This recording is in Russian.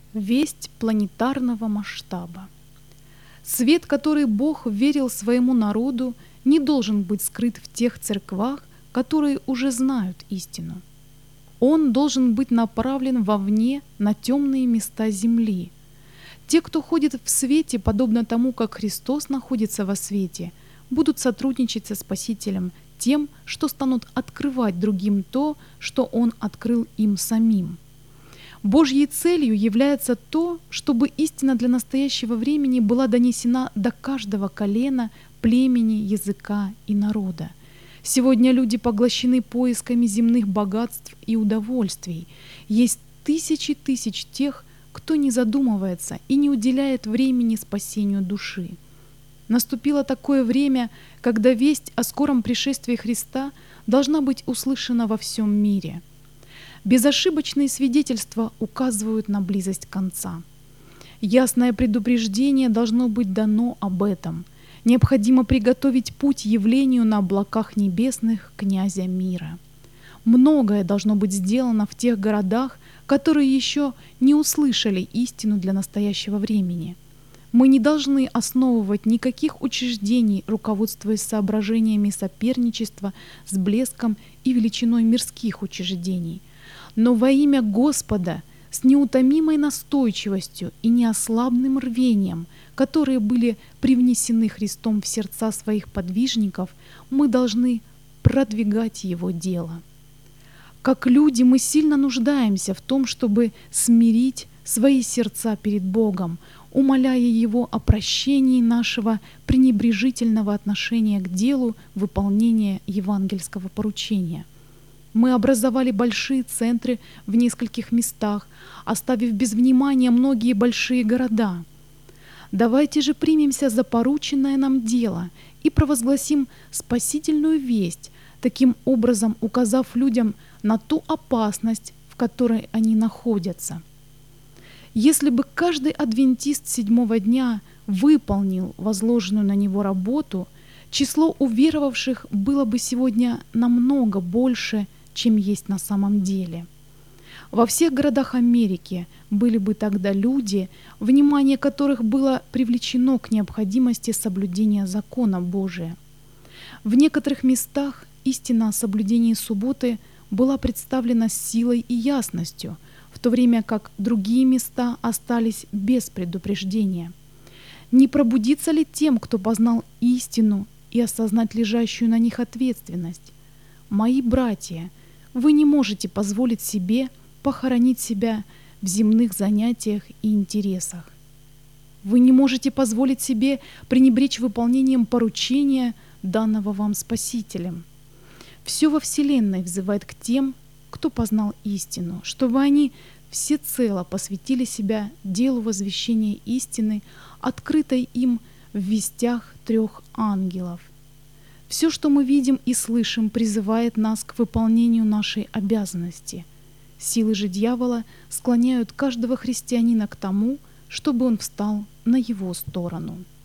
Весть планетарного масштаба. Свет, который Бог верил своему народу, не должен быть скрыт в тех церквах, которые уже знают истину. Он должен быть направлен вовне на темные места земли. Те, кто ходит в свете, подобно тому, как Христос находится во свете, будут сотрудничать со Спасителем тем, что станут открывать другим то, что Он открыл им самим. Божьей целью является то, чтобы истина для настоящего времени была донесена до каждого колена, племени, языка и народа. Сегодня люди поглощены поисками земных богатств и удовольствий. Есть тысячи тысяч тех, кто не задумывается и не уделяет времени спасению души. Наступило такое время, когда весть о скором пришествии Христа должна быть услышана во всем мире. Безошибочные свидетельства указывают на близость конца. Ясное предупреждение должно быть дано об этом. Необходимо приготовить путь явлению на облаках небесных князя мира. Многое должно быть сделано в тех городах, которые еще не услышали истину для настоящего времени. Мы не должны основывать никаких учреждений, руководствуясь соображениями соперничества с блеском и величиной мирских учреждений. Но во имя Господа с неутомимой настойчивостью и неослабным рвением, которые были привнесены Христом в сердца своих подвижников, мы должны продвигать Его дело. Как люди мы сильно нуждаемся в том, чтобы смирить свои сердца перед Богом, умоляя Его о прощении нашего пренебрежительного отношения к делу выполнения евангельского поручения. Мы образовали большие центры в нескольких местах, оставив без внимания многие большие города. Давайте же примемся за порученное нам дело и провозгласим спасительную весть, таким образом указав людям на ту опасность, в которой они находятся. Если бы каждый адвентист седьмого дня выполнил возложенную на него работу, число уверовавших было бы сегодня намного больше, чем есть на самом деле. Во всех городах Америки были бы тогда люди, внимание которых было привлечено к необходимости соблюдения закона Божия. В некоторых местах истина о соблюдении субботы была представлена с силой и ясностью, в то время как другие места остались без предупреждения. Не пробудится ли тем, кто познал истину, и осознать лежащую на них ответственность? Мои братья, вы не можете позволить себе похоронить себя в земных занятиях и интересах. Вы не можете позволить себе пренебречь выполнением поручения, данного вам Спасителем. Все во Вселенной взывает к тем, кто познал истину, чтобы они всецело посвятили себя делу возвещения истины, открытой им в вестях 3 ангелов. Все, что мы видим и слышим, призывает нас к выполнению нашей обязанности. Силы же дьявола склоняют каждого христианина к тому, чтобы он встал на его сторону.